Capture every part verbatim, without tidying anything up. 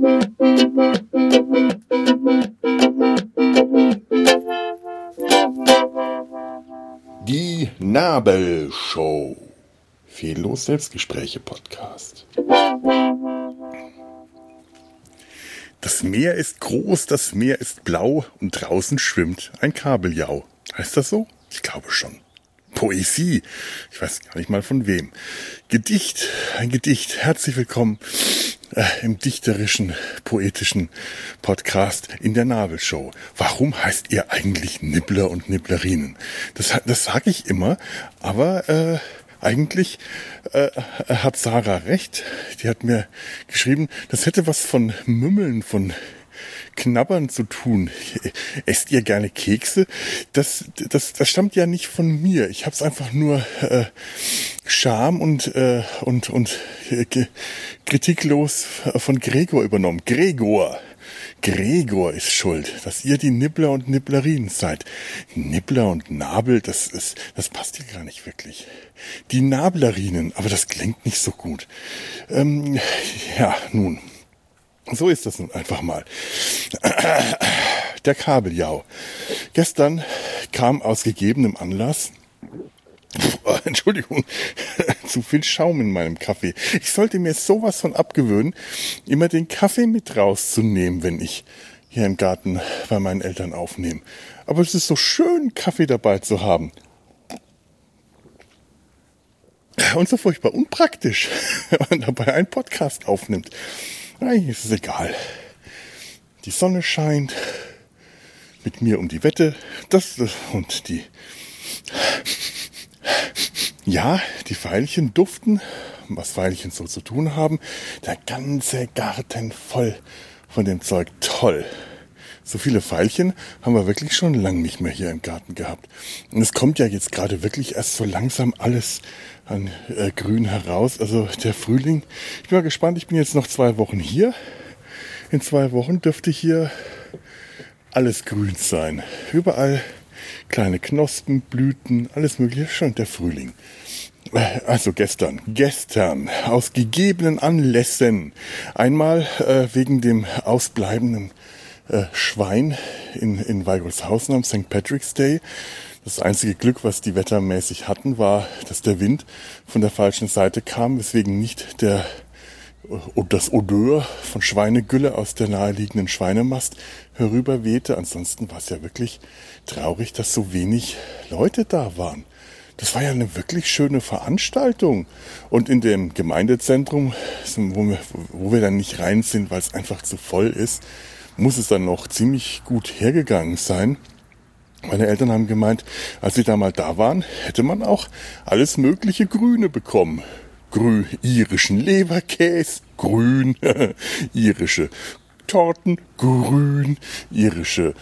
Die Nabelshow. Fehllos Selbstgespräche-Podcast. Das Meer ist groß, das Meer ist blau und draußen schwimmt ein Kabeljau. Heißt das so? Ich glaube schon. Poesie. Ich weiß gar nicht mal von wem. Gedicht. Ein Gedicht. Herzlich willkommen äh, im dichterischen, poetischen Podcast in der Nabelshow. Warum heißt ihr eigentlich Nibbler und Nibblerinen? Das, das sage ich immer, aber äh, eigentlich äh, hat Sarah recht. Die hat mir geschrieben, das hätte was von Mümmeln, von Knabbern zu tun. Esst ihr gerne Kekse? Das, das, das stammt ja nicht von mir. Ich habe es einfach nur äh, Scham und äh, und und äh, kritiklos von Gregor übernommen. Gregor. Gregor ist schuld, dass ihr die Nibbler und Nibblerinen seid. Nibbler und Nabel, das ist, das passt hier gar nicht wirklich. Die Nablerinen, aber das klingt nicht so gut. Ähm, ja, nun, so ist das nun einfach mal. Der Kabeljau. Gestern kam aus gegebenem Anlass, Puh, Entschuldigung, zu viel Schaum in meinem Kaffee. Ich sollte mir sowas von abgewöhnen, immer den Kaffee mit rauszunehmen, wenn ich hier im Garten bei meinen Eltern aufnehme. Aber es ist so schön, Kaffee dabei zu haben. Und so furchtbar unpraktisch, wenn man dabei einen Podcast aufnimmt. Eigentlich ist es egal. Die Sonne scheint mit mir um die Wette. Das und die... Ja, die Veilchen duften, was Veilchen so zu tun haben. Der ganze Garten voll von dem Zeug. Toll. So viele Veilchen haben wir wirklich schon lange nicht mehr hier im Garten gehabt. Und es kommt ja jetzt gerade wirklich erst so langsam alles an äh, Grün heraus. Also der Frühling. Ich bin mal gespannt, ich bin jetzt noch zwei Wochen hier. In zwei Wochen dürfte hier alles grün sein. Überall kleine Knospen, Blüten, alles mögliche, schon der Frühling. Also gestern, gestern, aus gegebenen Anlässen, einmal äh, wegen dem ausbleibenden äh, Schwein in, in Weigelshausen am Sankt Patrick's Day. Das einzige Glück, was die wettermäßig hatten, war, dass der Wind von der falschen Seite kam, weswegen nicht der das Odeur von Schweinegülle aus der naheliegenden Schweinemast herüberwehte. Ansonsten war es ja wirklich traurig, dass so wenig Leute da waren. Das war ja eine wirklich schöne Veranstaltung. Und in dem Gemeindezentrum, wo wir, wo wir dann nicht rein sind, weil es einfach zu voll ist, muss es dann noch ziemlich gut hergegangen sein. Meine Eltern haben gemeint, als sie da mal da waren, hätte man auch alles mögliche Grüne bekommen. Grün, irischen Leberkäse, grün, irische Torten, grün, irische,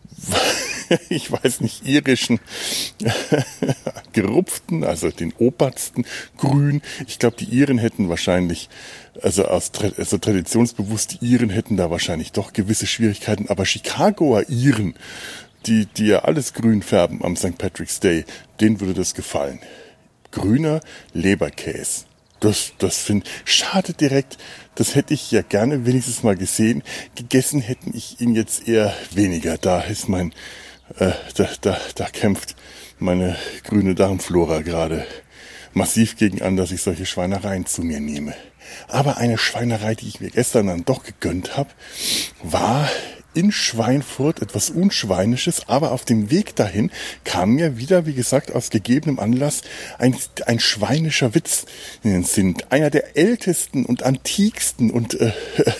ich weiß nicht, irischen gerupften, also den obersten, grün. Ich glaube, die Iren hätten wahrscheinlich, also aus also traditionsbewusste Iren hätten da wahrscheinlich doch gewisse Schwierigkeiten, aber Chicagoer Iren, die, die ja alles grün färben am Sankt Patrick's Day, denen würde das gefallen. Grüner Leberkäse. Das, das finde ich schade direkt. Das hätte ich ja gerne wenigstens mal gesehen. Gegessen hätten ich ihn jetzt eher weniger. Da ist mein, äh, da, da, da kämpft meine grüne Darmflora gerade massiv gegen an, dass ich solche Schweinereien zu mir nehme. Aber eine Schweinerei, die ich mir gestern dann doch gegönnt habe, war in Schweinfurt etwas Unschweinisches, aber auf dem Weg dahin kam mir wieder, wie gesagt, aus gegebenem Anlass ein, ein schweinischer Witz in den Sinn. Einer der ältesten und antiksten und äh,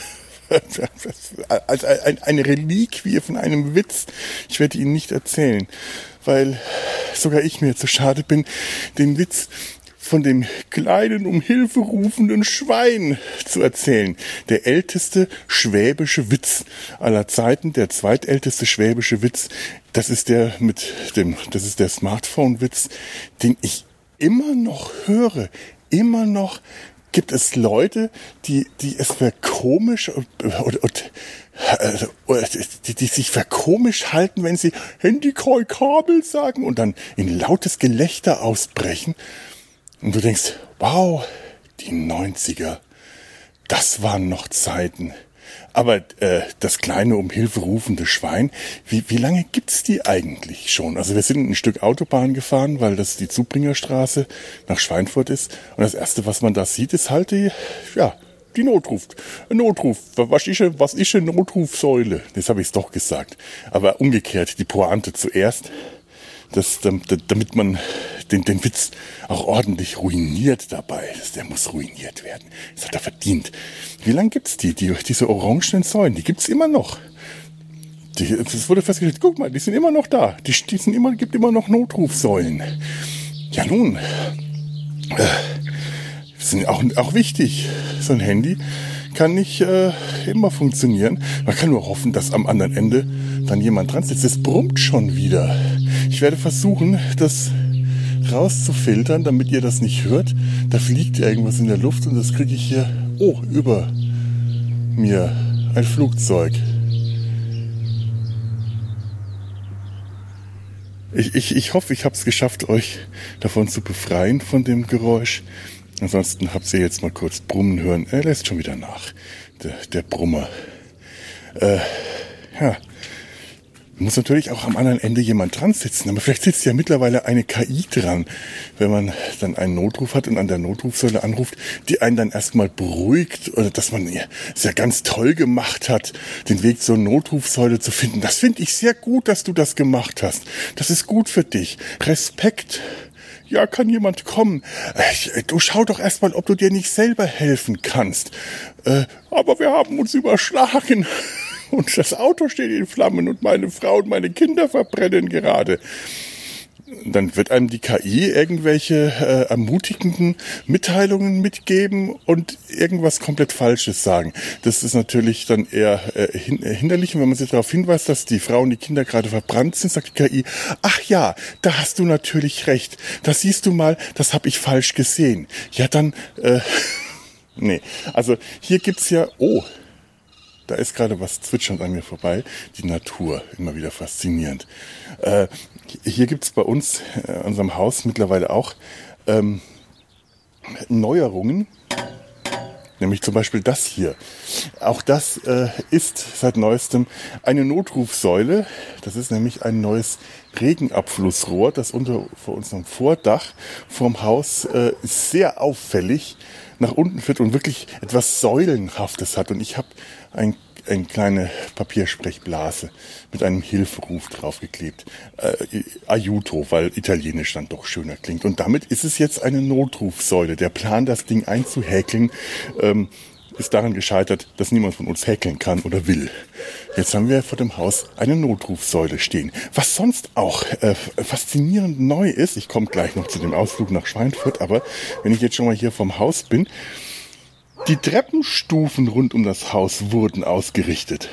als eine Reliquie von einem Witz. Ich werde ihn nicht erzählen, weil sogar ich mir zu schade bin, den Witz von dem kleinen, um Hilfe rufenden Schwein zu erzählen. Der älteste schwäbische Witz aller Zeiten, der zweitälteste schwäbische Witz, das ist der mit dem, das ist der Smartphone-Witz, den ich immer noch höre. Immer noch gibt es Leute, die, die es für komisch und, und, und die, die sich für komisch halten, wenn sie Handy-Kabel sagen und dann in lautes Gelächter ausbrechen. Und du denkst, wow, die neunziger, das waren noch Zeiten. Aber äh, das kleine um Hilfe rufende Schwein, wie, wie lange gibt's die eigentlich schon? Also wir sind ein Stück Autobahn gefahren, weil das die Zubringerstraße nach Schweinfurt ist. Und das Erste, was man da sieht, ist halt die, ja, die Notruf. Notruf. Was ist, was ist eine Notrufsäule? Das habe ich doch gesagt. Aber umgekehrt, die Pointe zuerst. Das, damit man den, den Witz auch ordentlich ruiniert dabei. Der muss ruiniert werden. Das hat er verdient. Wie lange gibt's die? die? Diese orangenen Säulen, die gibt's immer noch. Die, das wurde festgestellt, guck mal, die sind immer noch da. Die, die sind immer, gibt immer noch Notrufsäulen. Ja nun, äh, sind auch, auch wichtig. So ein Handy kann nicht äh, immer funktionieren. Man kann nur hoffen, dass am anderen Ende dann jemand dran sitzt. Es brummt schon wieder. Ich werde versuchen, das rauszufiltern, damit ihr das nicht hört. Da fliegt irgendwas in der Luft und das kriege ich hier, oh, über mir. Ein Flugzeug. Ich, ich, ich hoffe, ich habe es geschafft, euch davon zu befreien, von dem Geräusch. Ansonsten habt ihr jetzt mal kurz brummen hören. Er lässt schon wieder nach, der, der Brummer. Äh, ja, muss natürlich auch am anderen Ende jemand dran sitzen. Aber vielleicht sitzt ja mittlerweile eine K I dran, wenn man dann einen Notruf hat und an der Notrufsäule anruft, die einen dann erstmal beruhigt oder dass man es ja ganz toll gemacht hat, den Weg zur Notrufsäule zu finden. Das finde ich sehr gut, dass du das gemacht hast. Das ist gut für dich. Respekt. Ja, kann jemand kommen? Du schau doch erstmal, ob du dir nicht selber helfen kannst. Äh, aber wir haben uns überschlagen. Und das Auto steht in Flammen und meine Frau und meine Kinder verbrennen gerade. Dann wird einem die K I irgendwelche äh, ermutigenden Mitteilungen mitgeben und irgendwas komplett Falsches sagen. Das ist natürlich dann eher äh, hin, äh, hinderlich. Und wenn man sich darauf hinweist, dass die Frau und die Kinder gerade verbrannt sind, sagt die K I, ach ja, da hast du natürlich recht. Das siehst du mal, das habe ich falsch gesehen. Ja, dann, äh, nee. Also hier gibt's ja, oh, da ist gerade was zwitschernd an mir vorbei. Die Natur, immer wieder faszinierend. Äh, hier gibt's bei uns äh, in unserem Haus mittlerweile auch ähm, Neuerungen. Nämlich zum Beispiel das hier. Auch das äh, ist seit neuestem eine Notrufsäule. Das ist nämlich ein neues Regenabflussrohr, das unter vor unserem Vordach vorm Haus äh, sehr auffällig nach unten führt und wirklich etwas Säulenhaftes hat. Und ich habe ein eine kleine Papiersprechblase mit einem Hilferuf draufgeklebt. Äh, Aiuto, weil Italienisch dann doch schöner klingt. Und damit ist es jetzt eine Notrufsäule. Der Plan, das Ding einzuhäkeln, ähm, ist daran gescheitert, dass niemand von uns häkeln kann oder will. Jetzt haben wir vor dem Haus eine Notrufsäule stehen. Was sonst auch äh, faszinierend neu ist, ich komme gleich noch zu dem Ausflug nach Schweinfurt, aber wenn ich jetzt schon mal hier vom Haus bin, die Treppenstufen rund um das Haus wurden ausgerichtet.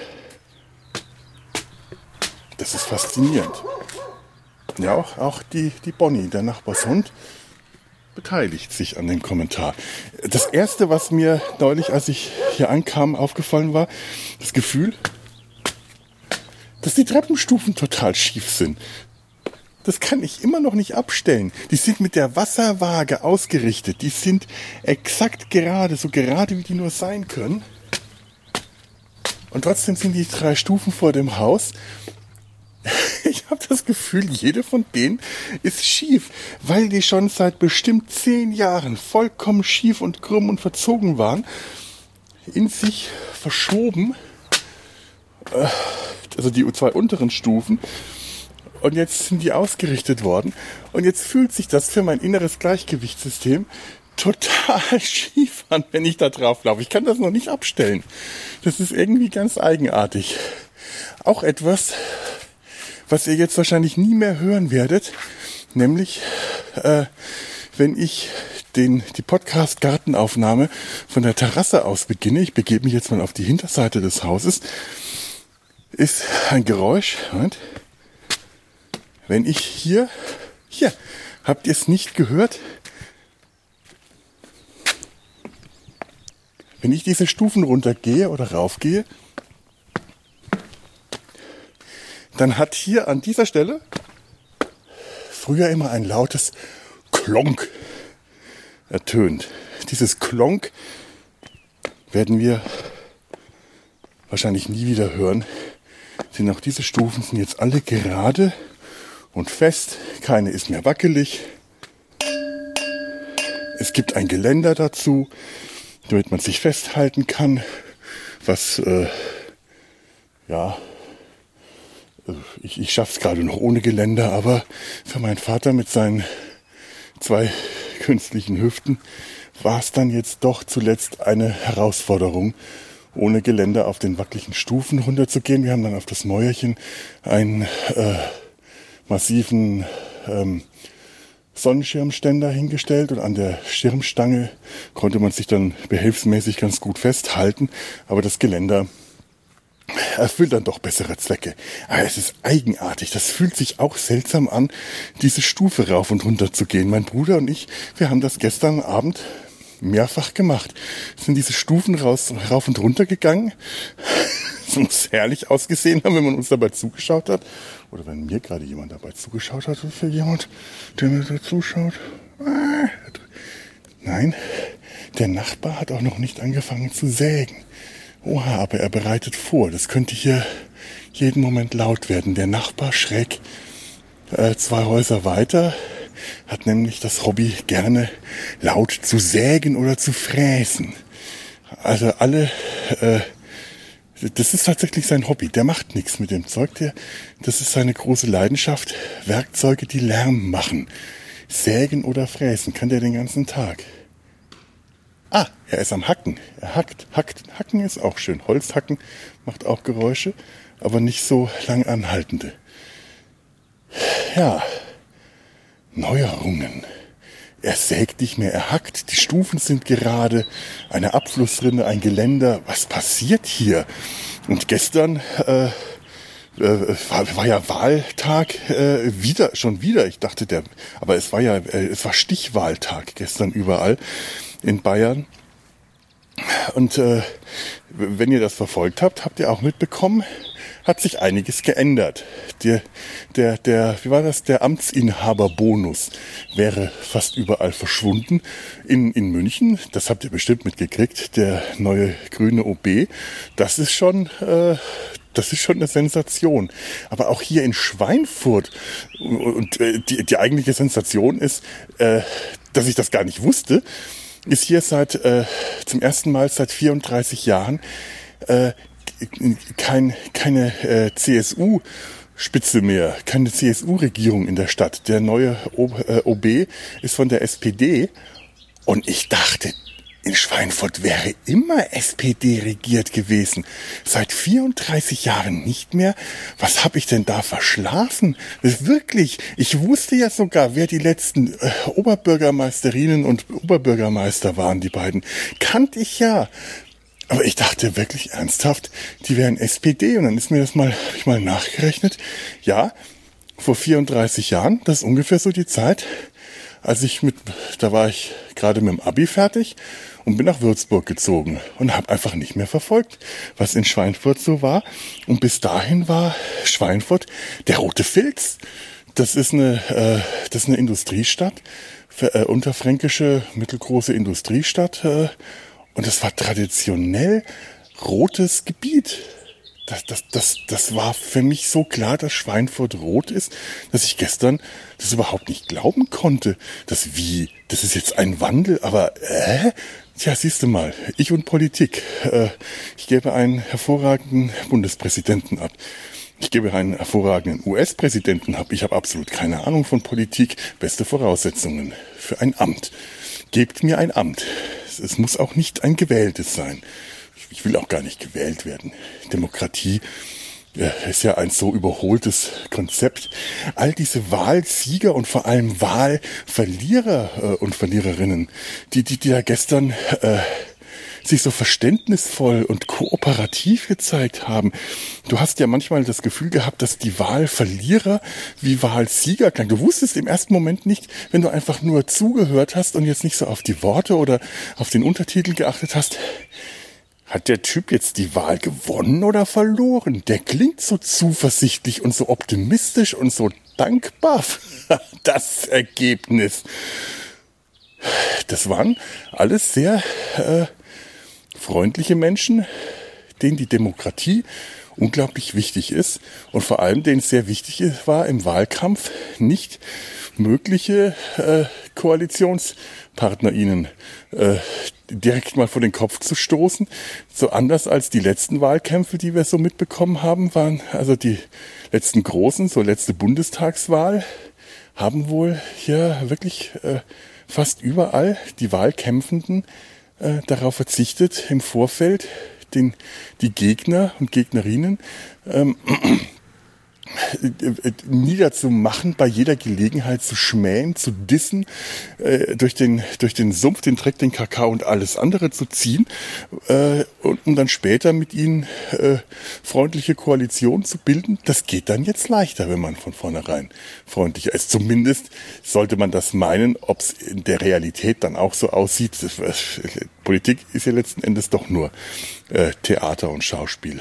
Das ist faszinierend. Ja, auch, auch die, die Bonnie, der Nachbarshund, beteiligt sich an dem Kommentar. Das Erste, was mir neulich, als ich hier ankam, aufgefallen war, das Gefühl, dass die Treppenstufen total schief sind. Das kann ich immer noch nicht abstellen. Die sind mit der Wasserwaage ausgerichtet. Die sind exakt gerade, so gerade wie die nur sein können. Und trotzdem sind die drei Stufen vor dem Haus. Ich habe das Gefühl, jede von denen ist schief, weil die schon seit bestimmt zehn Jahren vollkommen schief und krumm und verzogen waren, in sich verschoben. Also die zwei unteren Stufen. Und jetzt sind die ausgerichtet worden. Und jetzt fühlt sich das für mein inneres Gleichgewichtssystem total schief an, wenn ich da drauf laufe. Ich kann das noch nicht abstellen. Das ist irgendwie ganz eigenartig. Auch etwas, was ihr jetzt wahrscheinlich nie mehr hören werdet. Nämlich, äh, wenn ich den, die Podcast-Gartenaufnahme von der Terrasse aus beginne. Ich begebe mich jetzt mal auf die Hinterseite des Hauses. Ist ein Geräusch. Moment. Wenn ich hier, hier, habt ihr es nicht gehört? Wenn ich diese Stufen runtergehe oder raufgehe, dann hat hier an dieser Stelle früher immer ein lautes Klonk ertönt. Dieses Klonk werden wir wahrscheinlich nie wieder hören. Denn auch diese Stufen sind jetzt alle gerade und fest. Keine ist mehr wackelig. Es gibt ein Geländer dazu, damit man sich festhalten kann. Was, äh, ja, ich, ich schaffe es gerade noch ohne Geländer, aber für meinen Vater mit seinen zwei künstlichen Hüften war es dann jetzt doch zuletzt eine Herausforderung, ohne Geländer auf den wackeligen Stufen runterzugehen. Wir haben dann auf das Mäuerchen einen äh, massiven ähm, Sonnenschirmständer hingestellt und an der Schirmstange konnte man sich dann behelfsmäßig ganz gut festhalten, aber das Geländer erfüllt dann doch bessere Zwecke. Aber es ist eigenartig, das fühlt sich auch seltsam an, diese Stufe rauf und runter zu gehen. Mein Bruder und ich, wir haben das gestern Abend mehrfach gemacht. Sind diese Stufen raus, rauf und runter gegangen. Es muss herrlich ausgesehen haben, wenn man uns dabei zugeschaut hat. Oder wenn mir gerade jemand dabei zugeschaut hat. Ist ja jemand, der mir da zuschaut? Nein, der Nachbar hat auch noch nicht angefangen zu sägen. Oha, aber er bereitet vor. Das könnte hier jeden Moment laut werden. Der Nachbar schräg äh, zwei Häuser weiter hat nämlich das Hobby, gerne laut zu sägen oder zu fräsen. Also alle, äh, das ist tatsächlich sein Hobby. Der macht nichts mit dem Zeug. Der, das ist seine große Leidenschaft. Werkzeuge, die Lärm machen. Sägen oder fräsen kann der den ganzen Tag. Ah, er ist am Hacken. Er hackt, hackt. Hacken ist auch schön. Holzhacken macht auch Geräusche, aber nicht so lang anhaltende. Ja, Neuerungen. Er sägt nicht mehr, er hackt. Die Stufen sind gerade. Eine Abflussrinne, ein Geländer. Was passiert hier? Und gestern äh, äh, war, war ja Wahltag äh, wieder, schon wieder. Ich dachte, der, aber es war ja, äh, es war Stichwahltag gestern überall in Bayern. Und äh, wenn ihr das verfolgt habt, habt ihr auch mitbekommen, hat sich einiges geändert. Der, der, der, wie war das? Der Amtsinhaberbonus wäre fast überall verschwunden. In, in München, das habt ihr bestimmt mitgekriegt, der neue grüne O B, das ist schon, äh, das ist schon eine Sensation. Aber auch hier in Schweinfurt, und äh, die, die eigentliche Sensation ist, äh, dass ich das gar nicht wusste, ist hier seit äh, zum ersten Mal seit vierunddreißig Jahren äh, kein, keine äh, C S U-Spitze mehr, keine C S U-Regierung in der Stadt. Der neue o, äh, O B ist von der S P D und ich dachte, in Schweinfurt wäre immer S P D regiert gewesen. Seit vierunddreißig Jahren nicht mehr. Was habe ich denn da verschlafen? Wirklich, ich wusste ja sogar, wer die letzten äh, Oberbürgermeisterinnen und Oberbürgermeister waren, die beiden. Kannte ich ja. Aber ich dachte wirklich ernsthaft, die wären S P D. Und dann ist mir das mal, habe ich mal nachgerechnet. Ja, vor vierunddreißig Jahren, das ist ungefähr so die Zeit, als ich mit, da war ich gerade mit dem Abi fertig und bin nach Würzburg gezogen und habe einfach nicht mehr verfolgt, was in Schweinfurt so war. Und bis dahin war Schweinfurt der rote Filz. Das ist eine, äh, das ist eine Industriestadt, für, äh, unterfränkische mittelgroße Industriestadt. Äh, und das war traditionell rotes Gebiet. Das, das, das, das war für mich so klar, dass Schweinfurt rot ist, dass ich gestern das überhaupt nicht glauben konnte. Das wie, das ist jetzt ein Wandel, aber äh? Tja, siehst du mal, ich und Politik. Äh, ich gebe einen hervorragenden Bundespräsidenten ab. Ich gebe einen hervorragenden U S-Präsidenten ab. Ich habe absolut keine Ahnung von Politik. Beste Voraussetzungen für ein Amt. Gebt mir ein Amt. Es muss auch nicht ein gewähltes sein. Ich will auch gar nicht gewählt werden. Demokratie äh, ist ja ein so überholtes Konzept. All diese Wahlsieger und vor allem Wahlverlierer äh, und Verliererinnen, die, die, die da gestern äh, sich so verständnisvoll und kooperativ gezeigt haben. Du hast ja manchmal das Gefühl gehabt, dass die Wahlverlierer wie Wahlsieger klangen. Du wusstest im ersten Moment nicht, wenn du einfach nur zugehört hast und jetzt nicht so auf die Worte oder auf den Untertitel geachtet hast, hat der Typ jetzt die Wahl gewonnen oder verloren? Der klingt so zuversichtlich und so optimistisch und so dankbar für das Ergebnis. Das waren alles sehr äh, freundliche Menschen, denen die Demokratie unglaublich wichtig ist und vor allem denen es sehr wichtig war, im Wahlkampf nicht mögliche äh, Koalitionspartner ihnen äh, direkt mal vor den Kopf zu stoßen. So anders als die letzten Wahlkämpfe, die wir so mitbekommen haben, waren also die letzten großen, so letzte Bundestagswahl, haben wohl hier wirklich äh, fast überall die Wahlkämpfenden äh, darauf verzichtet, im Vorfeld den, die Gegner und Gegnerinnen ähm, niederzumachen, bei jeder Gelegenheit zu schmähen, zu dissen, äh, durch den durch den Sumpf, den Dreck, den Kakao und alles andere zu ziehen, äh, und, um dann später mit ihnen äh, freundliche Koalitionen zu bilden. Das geht dann jetzt leichter, wenn man von vornherein freundlicher ist. Zumindest sollte man das meinen. Ob es in der Realität dann auch so aussieht, das, äh, Politik ist ja letzten Endes doch nur äh, Theater und Schauspiel.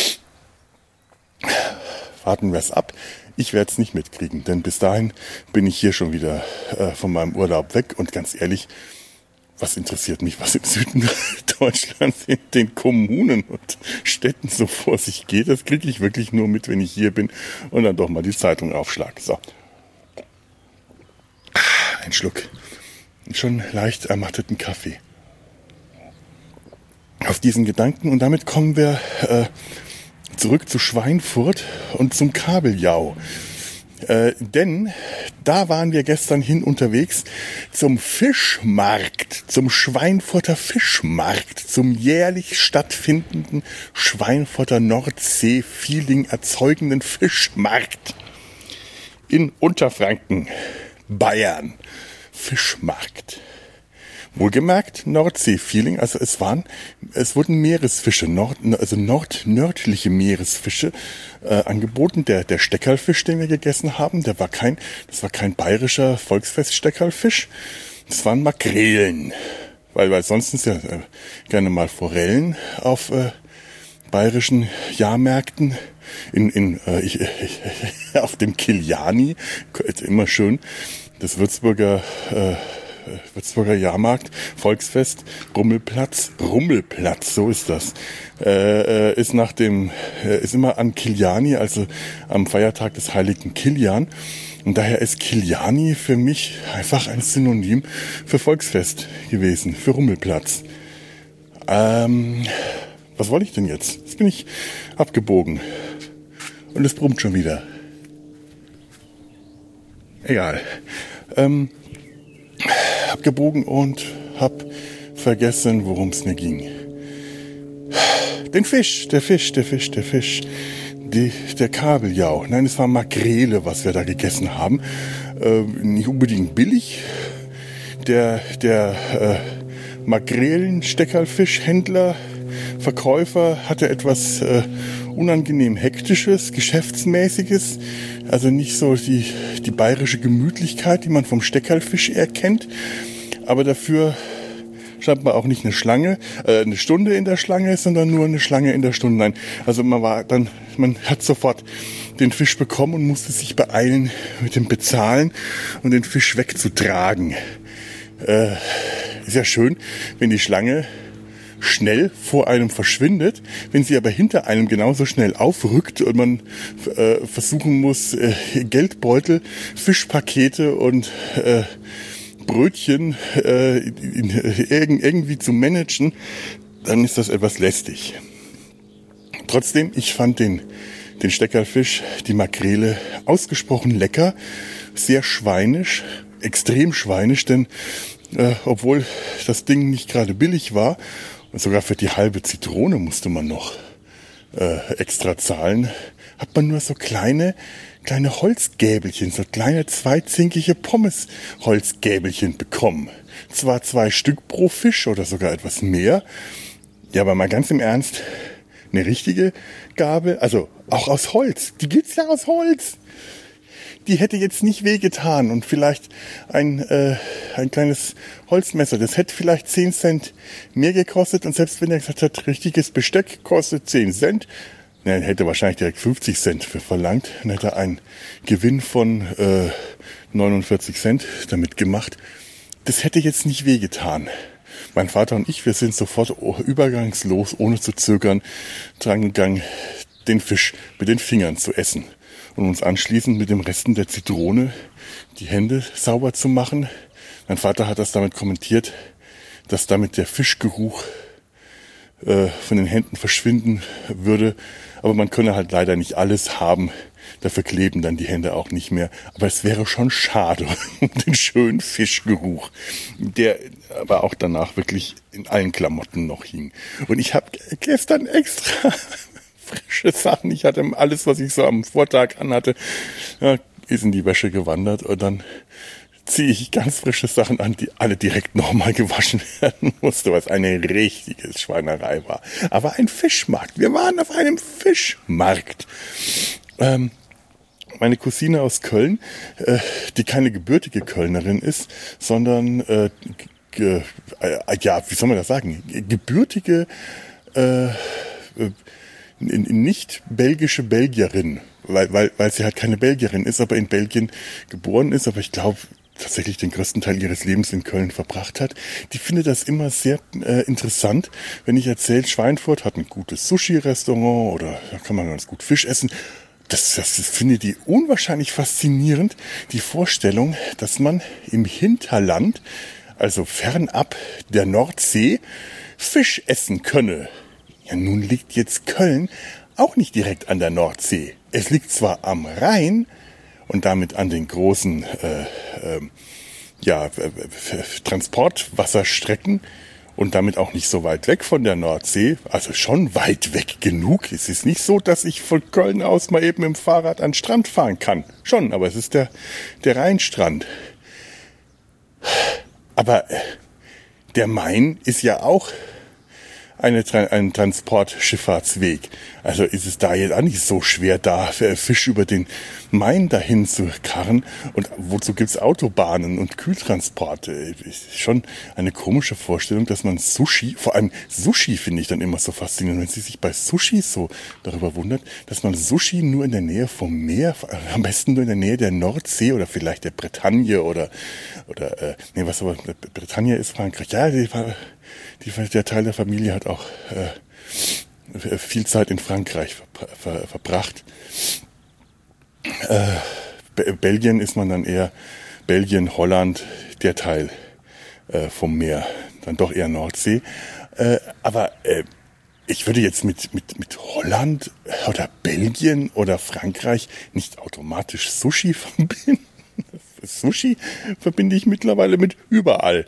Warten wir es ab. Ich werde es nicht mitkriegen, denn bis dahin bin ich hier schon wieder äh, von meinem Urlaub weg. Und ganz ehrlich, was interessiert mich, was im Süden Deutschlands in den Kommunen und Städten so vor sich geht? Das kriege ich wirklich nur mit, wenn ich hier bin und dann doch mal die Zeitung aufschlage. So. Ein Schluck. Schon leicht ermatteten Kaffee. Auf diesen Gedanken und damit kommen wir äh, zurück zu Schweinfurt und zum Kabeljau. Äh, denn da waren wir gestern hin unterwegs zum Fischmarkt, zum Schweinfurter Fischmarkt, zum jährlich stattfindenden Schweinfurter Nordsee-Feeling erzeugenden Fischmarkt in Unterfranken, Bayern. Fischmarkt. Wohlgemerkt, Nordsee-Feeling, also es waren, es wurden Meeresfische, Nord, also nordnördliche Meeresfische äh, angeboten. Der, der Steckerlfisch, den wir gegessen haben, der war kein, das war kein bayerischer Volksfest-Steckerlfisch, das waren Makrelen, weil, weil sonst sind ja äh, gerne mal Forellen auf äh, bayerischen Jahrmärkten, in, in, äh, ich, ich, auf dem Kiliani, immer schön, das Würzburger, äh, Würzburger Jahrmarkt, Volksfest, Rummelplatz, Rummelplatz, so ist das, äh, ist nach dem, äh, ist immer an Kiliani, also am Feiertag des heiligen Kilian. Und daher ist Kiliani für mich einfach ein Synonym für Volksfest gewesen, für Rummelplatz. Ähm, was wollte ich denn jetzt? Jetzt bin ich abgebogen. Und es brummt schon wieder. Egal. Ähm, abgebogen und hab vergessen, worum es mir ging. Den Fisch, der Fisch, der Fisch, der Fisch. Die, der Kabeljau. Nein, es war Makrele, was wir da gegessen haben. Äh, nicht unbedingt billig. Der, der äh, Makrelen-Steckerlfischhändler, Verkäufer hatte etwas äh, unangenehm Hektisches, Geschäftsmäßiges. Also nicht so die, die bayerische Gemütlichkeit, die man vom Steckerlfisch erkennt. Aber dafür scheinbar auch nicht eine Schlange, äh, eine Stunde in der Schlange, sondern nur eine Schlange in der Stunde. Nein, also man war dann, man hat sofort den Fisch bekommen und musste sich beeilen mit dem Bezahlen und den Fisch wegzutragen. Äh, ist ja schön, wenn die Schlange schnell vor einem verschwindet, wenn sie aber hinter einem genauso schnell aufrückt und man äh, versuchen muss, äh, Geldbeutel, Fischpakete und äh, Brötchen äh, in, in, irgendwie zu managen, dann ist das etwas lästig. Trotzdem, ich fand den, den Steckerlfisch, die Makrele, ausgesprochen lecker, sehr schweinisch, extrem schweinisch, denn äh, obwohl das Ding nicht gerade billig war, und sogar für die halbe Zitrone musste man noch äh, extra zahlen, hat man nur so kleine, kleine Holzgäbelchen, so kleine zweizinkige Pommes-Holzgäbelchen bekommen. Zwar zwei Stück pro Fisch oder sogar etwas mehr, ja, aber mal ganz im Ernst, eine richtige Gabel, also auch aus Holz, die gibt's ja aus Holz. Die hätte jetzt nicht wehgetan und vielleicht ein, äh, ein kleines Holzmesser, das hätte vielleicht zehn Cent mehr gekostet und selbst wenn er gesagt hat, richtiges Besteck kostet zehn Cent, dann hätte er wahrscheinlich direkt fünfzig Cent für verlangt, dann hätte er einen Gewinn von äh, neunundvierzig Cent damit gemacht. Das hätte jetzt nicht wehgetan. mein Vater und ich, wir sind sofort übergangslos, ohne zu zögern, dran gegangen, den Fisch mit den Fingern zu essen und uns anschließend mit dem Resten der Zitrone die Hände sauber zu machen. Mein Vater hat das damit kommentiert, dass damit der Fischgeruch äh, von den Händen verschwinden würde. Aber man könne halt leider nicht alles haben. Dafür kleben dann die Hände auch nicht mehr. Aber es wäre schon schade um den schönen Fischgeruch, der aber auch danach wirklich in allen Klamotten noch hing. Und ich habe gestern extra frische Sachen. Ich hatte alles, was ich so am Vortag anhatte, ja, ist in die Wäsche gewandert. Und dann ziehe ich ganz frische Sachen an, die alle direkt nochmal gewaschen werden musste, was eine richtige Schweinerei war. Aber ein Fischmarkt. Wir waren auf einem Fischmarkt. Ähm, meine Cousine aus Köln, äh, die keine gebürtige Kölnerin ist, sondern, äh, ge, äh, ja, wie soll man das sagen, gebürtige, äh, nicht belgische Belgierin, weil, weil, weil sie halt keine Belgierin ist, aber in Belgien geboren ist, aber ich glaube, tatsächlich den größten Teil ihres Lebens in Köln verbracht hat. Die findet das immer sehr äh, interessant, wenn ich erzähle, Schweinfurt hat ein gutes Sushi-Restaurant oder da kann man ganz gut Fisch essen. Das, das, das finde die unwahrscheinlich faszinierend, die Vorstellung, dass man im Hinterland, also fernab der Nordsee, Fisch essen könne. Ja, nun liegt jetzt Köln auch nicht direkt an der Nordsee. Es liegt zwar am Rhein und damit an den großen äh, äh, ja, äh, Transportwasserstrecken und damit auch nicht so weit weg von der Nordsee, also schon weit weg genug. Es ist nicht so, dass ich von Köln aus mal eben im Fahrrad an den Strand fahren kann. Schon, aber es ist der, der Rheinstrand. Aber äh, der Main ist ja auch Eine, ein Transportschifffahrtsweg. Also ist es da jetzt auch nicht so schwer, da Fisch über den Main dahin zu karren. Und wozu gibt's Autobahnen und Kühltransporte? Ist schon eine komische Vorstellung, dass man Sushi, vor allem Sushi finde ich dann immer so faszinierend, wenn sie sich bei Sushi so darüber wundert, dass man Sushi nur in der Nähe vom Meer, am besten nur in der Nähe der Nordsee oder vielleicht der Bretagne oder, oder, äh, nee, was aber, Bretagne ist Frankreich. Ja, die war, Die, der Teil der Familie hat auch äh, viel Zeit in Frankreich ver, ver, verbracht. Äh, Be- Belgien ist man dann eher, Belgien, Holland, der Teil äh, vom Meer, dann doch eher Nordsee. Äh, aber äh, ich würde jetzt mit, mit, mit Holland oder Belgien oder Frankreich nicht automatisch Sushi verbinden. Sushi verbinde ich mittlerweile mit überall.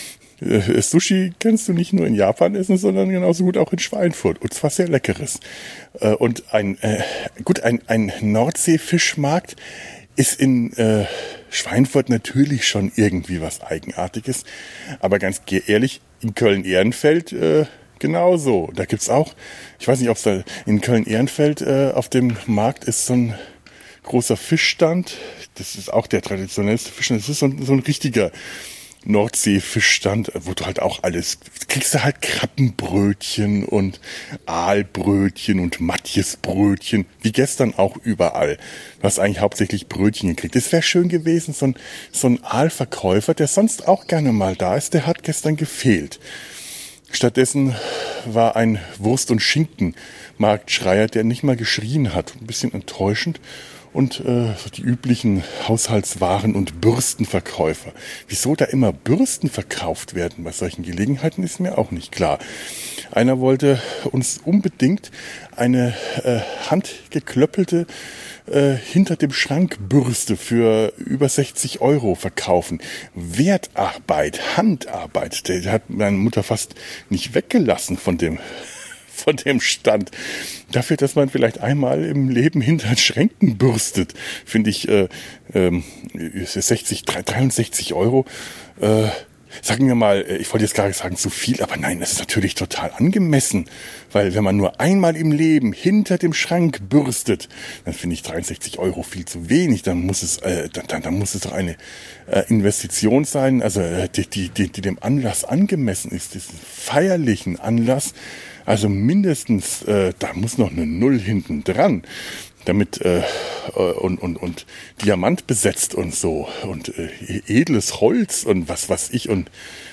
Sushi kannst du nicht nur in Japan essen, sondern genauso gut auch in Schweinfurt. Und zwar sehr leckeres. Und ein, äh, gut, ein, ein Nordseefischmarkt ist in äh, Schweinfurt natürlich schon irgendwie was Eigenartiges. Aber ganz ehrlich, in Köln-Ehrenfeld äh, genauso. Da gibt's auch, ich weiß nicht, ob es da in Köln-Ehrenfeld äh, auf dem Markt ist so ein großer Fischstand. Das ist auch der traditionellste Fischstand. Das ist so ein, so ein richtiger Nordseefischstand, wo du halt auch alles, kriegst du halt Krabbenbrötchen und Aalbrötchen und Matjesbrötchen, wie gestern auch überall. Du hast eigentlich hauptsächlich Brötchen gekriegt. Es wäre schön gewesen, so ein, so ein Aalverkäufer, der sonst auch gerne mal da ist, der hat gestern gefehlt. Stattdessen war ein Wurst- und Schinkenmarktschreier, der nicht mal geschrien hat. Ein bisschen enttäuschend. Und äh, die üblichen Haushaltswaren- und Bürstenverkäufer. Wieso da immer Bürsten verkauft werden bei solchen Gelegenheiten, ist mir auch nicht klar. Einer wollte uns unbedingt eine äh, handgeklöppelte äh, hinter dem Schrank Bürste für über sechzig Euro verkaufen. Wertarbeit, Handarbeit, der hat meine Mutter fast nicht weggelassen von dem von dem Stand. Dafür, dass man vielleicht einmal im Leben hinter den Schränken bürstet, finde ich äh, ähm, sechzig, dreiundsechzig Euro. Äh, sagen wir mal, ich wollte jetzt gar nicht sagen zu viel, aber nein, das ist natürlich total angemessen, weil wenn man nur einmal im Leben hinter dem Schrank bürstet, dann finde ich dreiundsechzig Euro viel zu wenig. Dann muss es, äh, dann, dann, dann muss es doch eine äh, Investition sein, also äh, die, die, die, die dem Anlass angemessen ist, diesen feierlichen Anlass. Also mindestens, äh, da muss noch eine Null hinten dran, damit äh, und und und Diamant besetzt und so und äh, edles Holz und was was ich und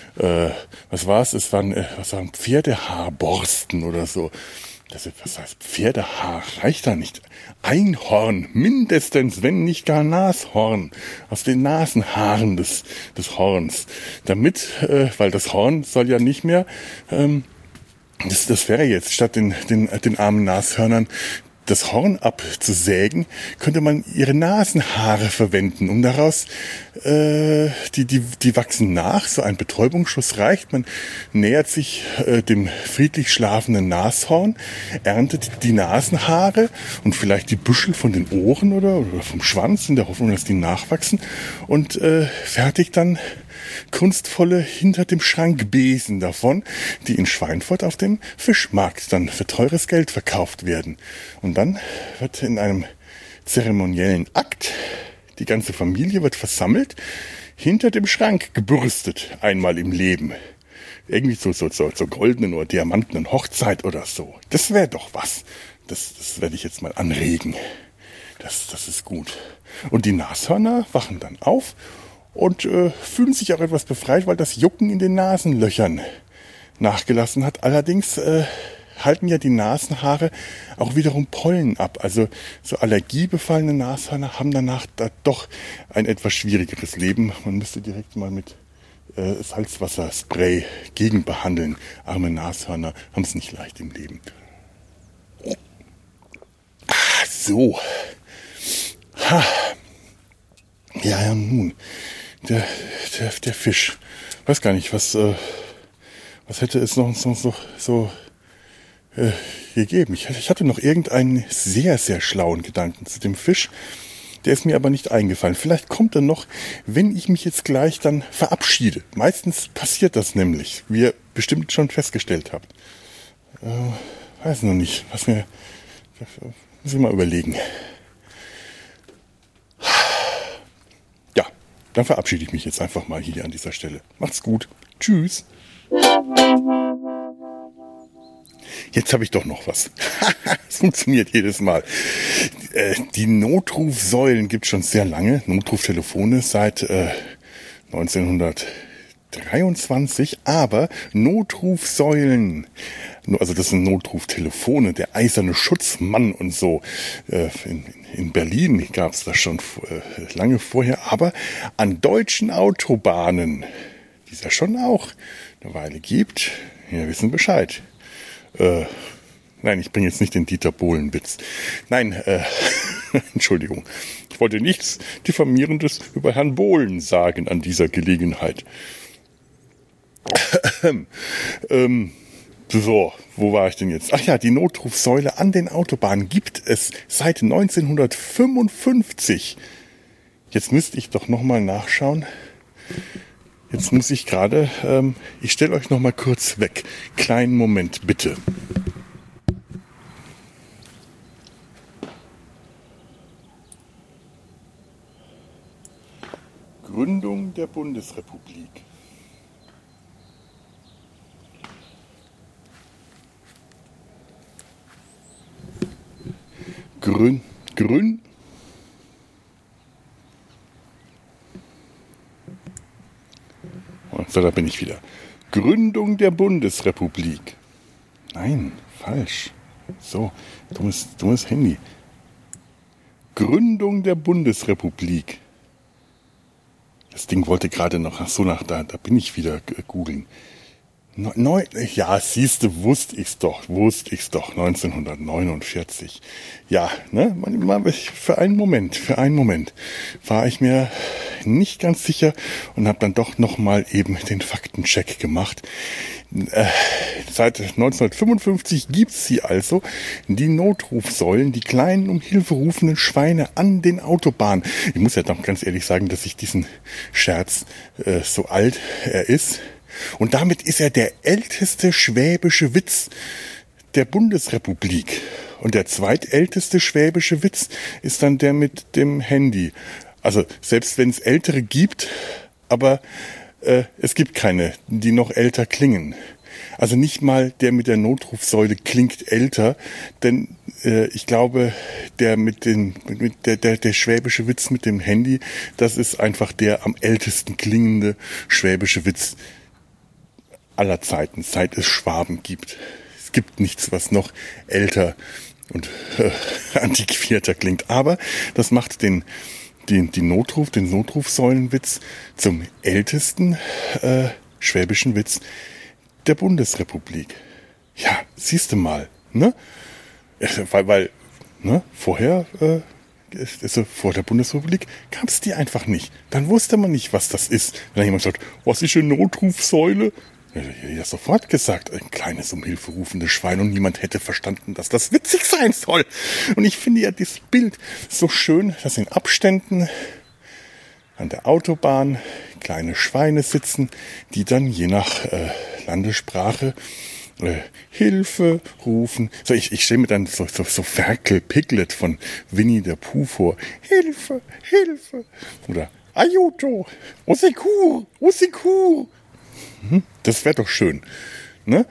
äh, was war es? Es waren, äh, was waren Pferdehaarborsten oder so. Das ist, was heißt Pferdehaar? Reicht da nicht? Einhorn, mindestens, wenn nicht gar Nashorn, aus den Nasenhaaren des, des Horns. Damit, äh, weil das Horn soll ja nicht mehr, ähm, das, das wäre jetzt, statt den, den, den armen Nashörnern das Horn abzusägen, könnte man ihre Nasenhaare verwenden, um daraus, äh, die, die, die wachsen nach, so ein Betäubungsschuss reicht, man nähert sich äh, dem friedlich schlafenden Nashorn, erntet die Nasenhaare und vielleicht die Büschel von den Ohren oder, oder vom Schwanz in der Hoffnung, dass die nachwachsen und äh, fertigt dann kunstvolle hinter dem Schrank Besen davon, die in Schweinfurt auf dem Fischmarkt dann für teures Geld verkauft werden. Und dann wird in einem zeremoniellen Akt die ganze Familie wird versammelt, hinter dem Schrank gebürstet, einmal im Leben. Irgendwie so, so, so, so goldenen oder diamantenen Hochzeit oder so. Das wäre doch was. Das, das werde ich jetzt mal anregen. Das, das ist gut. Und die Nashörner wachen dann auf und äh, fühlen sich auch etwas befreit, weil das Jucken in den Nasenlöchern nachgelassen hat. Allerdings äh, halten ja die Nasenhaare auch wiederum Pollen ab. Also so allergiebefallene Nashörner haben danach da doch ein etwas schwierigeres Leben. Man müsste direkt mal mit äh, Salzwasserspray gegenbehandeln. Arme Nashörner haben es nicht leicht im Leben. Ah, so. Ha. Ja, ja, nun. Der, der, der Fisch. Weiß gar nicht, was, äh, was hätte es noch, noch so, so äh, gegeben. Ich, ich hatte noch irgendeinen sehr, sehr schlauen Gedanken zu dem Fisch. Der ist mir aber nicht eingefallen. Vielleicht kommt er noch, wenn ich mich jetzt gleich dann verabschiede. Meistens passiert das nämlich, wie ihr bestimmt schon festgestellt habt. Äh, weiß noch nicht, was mir, muss ich mal überlegen. Dann verabschiede ich mich jetzt einfach mal hier an dieser Stelle. Macht's gut. Tschüss. Jetzt habe ich doch noch was. Es funktioniert jedes Mal. Äh, die Notrufsäulen gibt es schon sehr lange. Notruftelefone seit äh, neunzehnhundertdreiundzwanzig. Aber Notrufsäulen, also das sind Notruftelefone, der eiserne Schutzmann und so. Äh, in, in Berlin gab es das schon äh, lange vorher. Aber an deutschen Autobahnen, die es ja schon auch eine Weile gibt, wir wissen Bescheid. Äh, nein, ich bringe jetzt nicht den Dieter Bohlen-Witz. Nein, äh, Entschuldigung. Ich wollte nichts Diffamierendes über Herrn Bohlen sagen an dieser Gelegenheit. ähm, so, wo war ich denn jetzt? Ach ja, die Notrufsäule an den Autobahnen gibt es seit neunzehnhundertfünfundfünfzig. Jetzt müsste ich doch nochmal nachschauen. Jetzt muss ich gerade, ähm, ich stelle euch noch mal kurz weg. Kleinen Moment, bitte. Gründung der Bundesrepublik. Grün, Grün, So, da bin ich wieder. Gründung der Bundesrepublik. Nein, falsch. So, dummes, dummes Handy. Gründung der Bundesrepublik. Das Ding wollte gerade noch, ach so, nach da, da bin ich wieder googeln. Neu, ja, siehste, wusste ich's doch, wusste ich's doch, neunzehnhundertneunundvierzig. Ja, ne, für einen Moment, für einen Moment war ich mir nicht ganz sicher und habe dann doch nochmal eben den Faktencheck gemacht. Äh, seit neunzehnhundertfünfundfünfzig gibt's sie also, die Notrufsäulen, die kleinen um Hilfe rufenden Schweine an den Autobahnen. Ich muss ja doch ganz ehrlich sagen, dass ich diesen Scherz, äh, so alt er ist, und damit ist er der älteste schwäbische Witz der Bundesrepublik. Und der zweitälteste schwäbische Witz ist dann der mit dem Handy. Also selbst wenn es ältere gibt, aber äh, es gibt keine, die noch älter klingen. Also nicht mal der mit der Notrufsäule klingt älter, denn äh, ich glaube, der mit den mit der, der der schwäbische Witz mit dem Handy, das ist einfach der am ältesten klingende schwäbische Witz, aller Zeiten, seit es Schwaben gibt. Es gibt nichts, was noch älter und äh, antiquierter klingt. Aber das macht den, den, den Notruf, den Notrufsäulenwitz zum ältesten äh, schwäbischen Witz der Bundesrepublik. Ja, siehst du mal, ne? Weil, weil ne, vorher, äh, also vor der Bundesrepublik, gab es die einfach nicht. Dann wusste man nicht, was das ist. Wenn dann jemand sagt, was ist eine Notrufsäule? Ja, ja, sofort gesagt, ein kleines um Hilfe rufendes Schwein, und niemand hätte verstanden, dass das witzig sein soll. Und ich finde ja das Bild so schön, dass in Abständen an der Autobahn kleine Schweine sitzen, die dann je nach äh, Landessprache äh, Hilfe rufen. So, ich, ich stelle mir dann so, so, so Ferkel Piglet von Winnie der Pooh vor. Hilfe, Hilfe. Oder Aiuto, Osekur, Osekur. Hm, das wäre doch schön. Ne?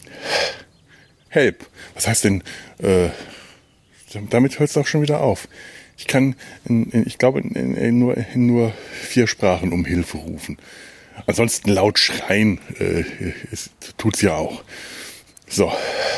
Help. Was heißt denn, äh, damit hört es auch schon wieder auf. Ich kann, in, in, ich glaube, in, in, nur, in nur vier Sprachen um Hilfe rufen. Ansonsten laut schreien äh, tut es ja auch. So.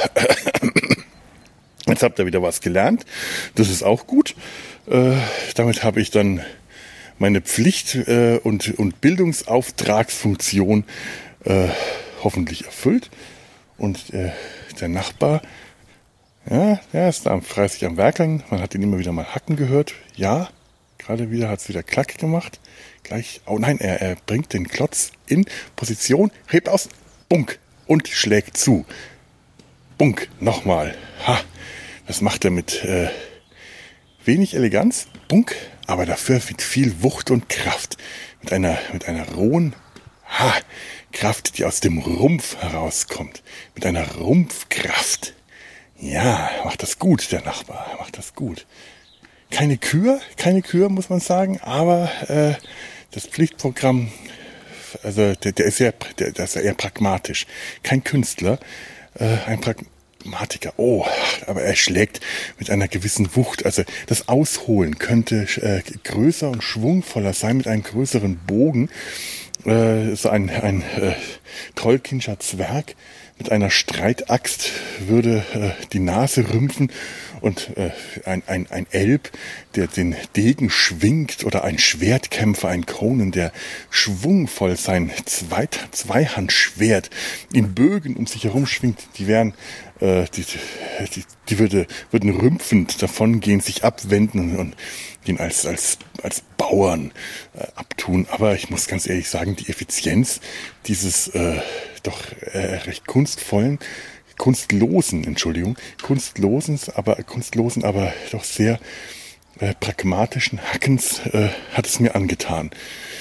Jetzt habt ihr wieder was gelernt. Das ist auch gut. Äh, damit habe ich dann meine Pflicht äh, und, und Bildungsauftragsfunktion äh, hoffentlich erfüllt. Und äh, der Nachbar, ja, der ist da fleißig am Werkeln. Man hat ihn immer wieder mal hacken gehört. Ja, gerade wieder hat es wieder Klack gemacht. Gleich, oh nein, er, er bringt den Klotz in Position, hebt aus, bunk, und schlägt zu. Bunk, nochmal. Ha, das macht er mit äh, wenig Eleganz, bunk, aber dafür mit viel Wucht und Kraft. Mit einer, mit einer rohen ha, Kraft, die aus dem Rumpf herauskommt. Mit einer Rumpfkraft. Ja, macht das gut, der Nachbar, macht das gut. Keine Kür, keine Kür, muss man sagen, aber äh, das Pflichtprogramm, also der, der ist sehr, der, der ist eher pragmatisch. Kein Künstler, äh, ein Pragmatiker. Oh, aber er schlägt mit einer gewissen Wucht. Also das Ausholen könnte äh, größer und schwungvoller sein, mit einem größeren Bogen. Äh, so ein, ein äh, Trollkindscher Zwerg mit einer Streitaxt würde äh, die Nase rümpfen, und äh, ein, ein, ein Elb, der den Degen schwingt, oder ein Schwertkämpfer, ein Conan, der schwungvoll sein Zweit, Zweihandschwert in Bögen um sich herum schwingt, die wären, äh, die, die, die würde, würden rümpfend davongehen, sich abwenden und ihn als, als, als Bauern äh, abtun. Aber ich muss ganz ehrlich sagen, die Effizienz dieses äh, doch äh, recht kunstvollen, kunstlosen, Entschuldigung, kunstlosen, aber kunstlosen, aber doch sehr äh, pragmatischen Hackens äh, hat es mir angetan.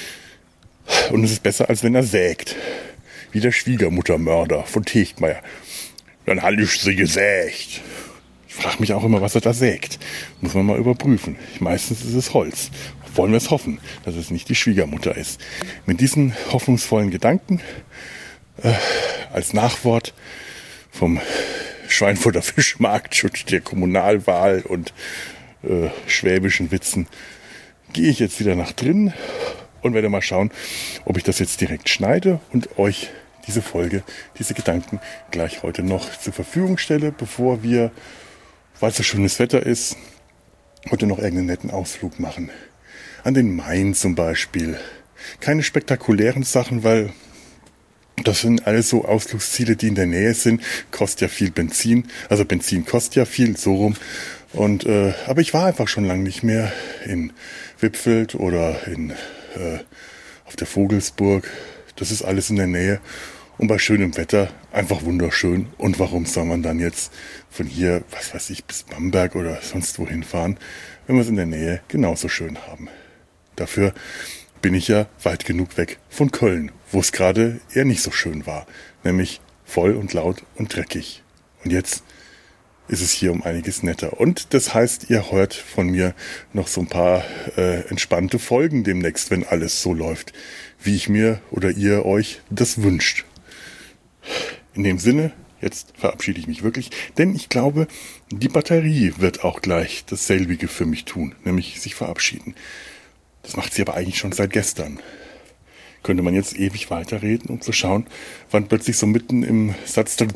Und es ist besser, als wenn er sägt. Wie der Schwiegermuttermörder von Tegtmeier. Dann habe ich sie gesägt. Ich frage mich auch immer, was er da sägt. Muss man mal überprüfen. Meistens ist es Holz. Wollen wir es hoffen, dass es nicht die Schwiegermutter ist. Mit diesen hoffnungsvollen Gedanken äh, als Nachwort vom Schweinfurter Fischmarkt und der Kommunalwahl und äh, schwäbischen Witzen gehe ich jetzt wieder nach drinnen und werde mal schauen, ob ich das jetzt direkt schneide und euch diese Folge, diese Gedanken gleich heute noch zur Verfügung stelle, bevor wir, weil es so schönes Wetter ist, heute noch irgendeinen netten Ausflug machen. An den Main zum Beispiel. Keine spektakulären Sachen, weil das sind alles so Ausflugsziele, die in der Nähe sind. Kostet ja viel Benzin. Also Benzin kostet ja viel, so rum. Und, äh, aber ich war einfach schon lange nicht mehr in Wippfeld oder in, äh, auf der Vogelsburg. Das ist alles in der Nähe. Und bei schönem Wetter einfach wunderschön. Und warum soll man dann jetzt von hier, was weiß ich, bis Bamberg oder sonst wohin fahren, wenn wir es in der Nähe genauso schön haben? Dafür bin ich ja weit genug weg von Köln, wo es gerade eher nicht so schön war, nämlich voll und laut und dreckig. Und jetzt ist es hier um einiges netter. Und das heißt, ihr hört von mir noch so ein paar äh, entspannte Folgen demnächst, wenn alles so läuft, wie ich mir oder ihr euch das wünscht. In dem Sinne, jetzt verabschiede ich mich wirklich, denn ich glaube, die Batterie wird auch gleich dasselbige für mich tun, nämlich sich verabschieden. Das macht sie aber eigentlich schon seit gestern. Könnte man jetzt ewig weiterreden, um zu schauen, wann plötzlich so mitten im Satz dann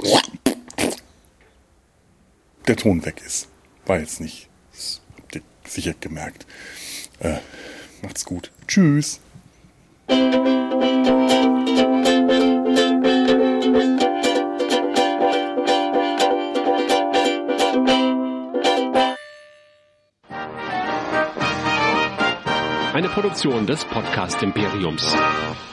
der Ton weg ist. War jetzt nicht. Das habt ihr sicher gemerkt. Äh, macht's gut. Tschüss. Eine Produktion des Podcast Imperiums.